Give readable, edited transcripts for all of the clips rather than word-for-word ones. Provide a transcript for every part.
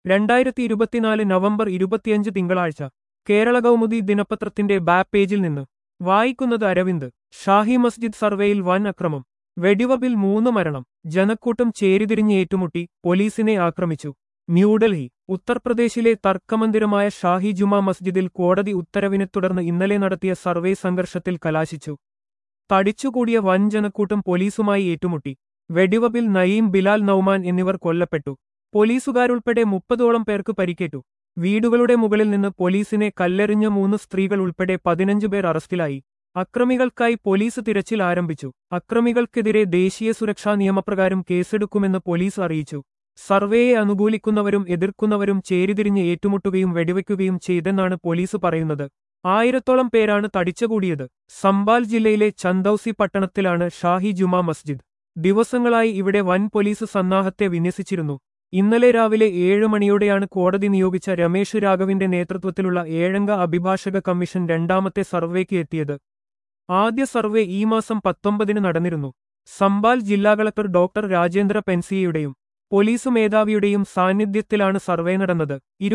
2024 November 25 തിങ്കളാഴ്ച കേരള കൗമുദി ദിനപത്രത്തിന്റെ back പേജിൽ നിന്ന് വായിക്കുന്നത് അരവിന്ദ്. ഷാഹി മസ്ജിദ് സർവേയിൽ വൻ അക്രമം. വെടിവപ്പിൽ 3 മരണം. ജനക്കൂട്ടം ചേരിതിരിഞ്ഞ് ഏറ്റുമുട്ടി, പോലീസിനെ ആക്രമിച്ചു. ന്യൂഡൽഹി. ഉത്തർപ്രദേശിലെ തർക്കമന്ദിരമായ ഷാഹി ജുമാ മസ്ജിദിൽ കോടതി ഉത്തരവിനെ തുടർന്ന് ഇന്നലെ നടത്തിയ സർവേ സംഘർഷത്തിൽ കലാശിച്ചു. തടിച്ചുകൂടിയ വൻ ജനക്കൂട്ടം പോലീസുമായി ഏറ്റുമുട്ടി. വെടിവപ്പിൽ നയീം, ബിലാൽ, നൌമാൻ എന്നിവർ കൊല്ലപ്പെട്ടു. പോലീസുകാരുൾപ്പെടെ 30ഓളം പേർക്ക് പരിക്കേറ്റു. വീടുകളുടെ മുകളിൽ നിന്ന് പോലീസിനെ കല്ലെറിഞ്ഞ 3 സ്ത്രീകൾ ഉൾപ്പെടെ 15 പേർ അറസ്റ്റിലായി. അക്രമികൾക്കായി പോലീസ് തിരച്ചിൽ ആരംഭിച്ചു. അക്രമികൾക്കെതിരെ ദേശീയ സുരക്ഷാ നിയമപ്രകാരം കേസെടുക്കുമെന്ന് പോലീസ് അറിയിച്ചു. സർവേയെ അനുകൂലിക്കുന്നവരും എതിർക്കുന്നവരും ചേരിതിരിഞ്ഞ് ഏറ്റുമുട്ടുകയും വെടിവെക്കുകയും ചെയ്തെന്നാണ് പോലീസ് പറയുന്നത്. 1000ഓളം പേരാണ് തടിച്ചുകൂടിയത്. സംബാൽ ജില്ലയിലെ ചന്ദൌസി പട്ടണത്തിലാണ് ഷാഹി ജുമാ മസ്ജിദ്. ദിവസങ്ങളായി ഇവിടെ വൻ പോലീസ് സന്നാഹത്തെ വിന്യസിച്ചിരുന്നു. ഇന്നലെ രാവിലെ 7 മണിയോടെയാണ് കോടതി നിയോഗിച്ച രമേശ് രാഘവിന്റെ നേതൃത്വത്തിലുള്ള 7 അഭിഭാഷക കമ്മീഷൻ രണ്ടാമത്തെ സർവേക്ക് എത്തിയത്. ആദ്യ സർവേ ഈ മാസം 19 നടന്നിരുന്നു. സംബാൽ ജില്ലാ കളക്ടർ ഡോക്ടർ രാജേന്ദ്ര പെൻസിയയുടെയും പോലീസ് മേധാവിയുടെയും സാന്നിധ്യത്തിലാണ് സർവേ നടന്നത്.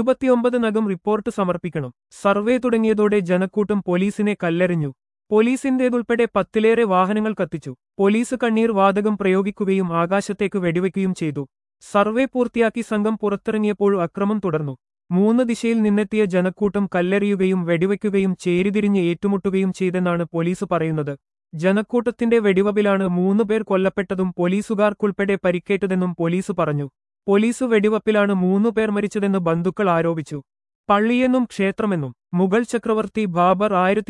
29 റിപ്പോർട്ട് സമർപ്പിക്കണം. സർവേ തുടങ്ങിയതോടെ ജനക്കൂട്ടം പോലീസിനെ കല്ലെറിഞ്ഞു. പോലീസിന്റേതുൾപ്പെടെ 10ലേറെ വാഹനങ്ങൾ കത്തിച്ചു. പോലീസ് കണ്ണീർ വാതകം പ്രയോഗിക്കുകയും ആകാശത്തേക്ക് വെടിവെക്കുകയും ചെയ്തു. സർവേ പൂർത്തിയാക്കി സംഘം പുറത്തിറങ്ങിയപ്പോൾ അക്രമം തുടർന്നു. 3 ദിശയിൽ നിന്നെത്തിയ ജനക്കൂട്ടം കല്ലെറിയുകയും വെടിവെക്കുകയും ചേരിതിരിഞ്ഞ് ഏറ്റുമുട്ടുകയും ചെയ്തെന്നാണ് പോലീസ് പറയുന്നത്. ജനക്കൂട്ടത്തിന്റെ വെടിവപ്പിലാണ് 3 പേർ കൊല്ലപ്പെട്ടതും പോലീസുകാർക്കുൾപ്പെടെ പരിക്കേറ്റതെന്നും പോലീസ് പറഞ്ഞു. പോലീസ് വെടിവപ്പിലാണ് 3 പേർ മരിച്ചതെന്ന് ബന്ധുക്കൾ ആരോപിച്ചു. പള്ളിയെന്നും ക്ഷേത്രമെന്നും. മുഗൾ ചക്രവർത്തി ബാബർ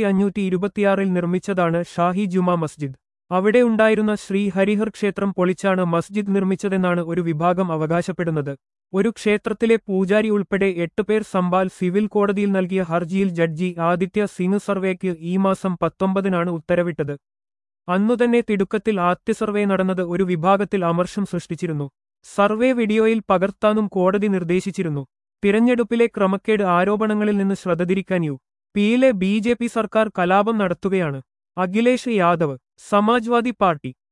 1526 നിർമ്മിച്ചതാണ് ഷാഹി ജുമാ മസ്ജിദ്. അവിടെ ഉണ്ടായിരുന്ന ശ്രീ ഹരിഹർ ക്ഷേത്രം പൊളിച്ചാണ് മസ്ജിദ് നിർമ്മിച്ചതെന്നാണ് ഒരു വിഭാഗം അവകാശപ്പെടുന്നത്. ഒരു ക്ഷേത്രത്തിലെ പൂജാരി ഉൾപ്പെടെ 8 പേർ സംബാൽ സിവിൽ കോടതിയിൽ നൽകിയ ഹർജിയിൽ ജഡ്ജി ആദിത്യ സിംഗ് സർവേക്ക് ഈ മാസം 19 ഉത്തരവിട്ടത്. അന്നുതന്നെ തിടുക്കത്തിൽ ആദ്യ സർവേ നടന്നത് ഒരു വിഭാഗത്തിൽ അമർഷം സൃഷ്ടിച്ചിരുന്നു. സർവേ വീഡിയോയിൽ പകർത്താനും കോടതി നിർദ്ദേശിച്ചിരുന്നു. തിരഞ്ഞെടുപ്പിലെ ക്രമക്കേട് ആരോപണങ്ങളിൽ നിന്ന് ശ്രദ്ധ തിരിക്കാൻ യുപിയിലെ BJP സർക്കാർ കലാപം നടത്തുകയാണ്. അഖിലേഷ് യാദവ്. സമാജ്വാദി പാർട്ടി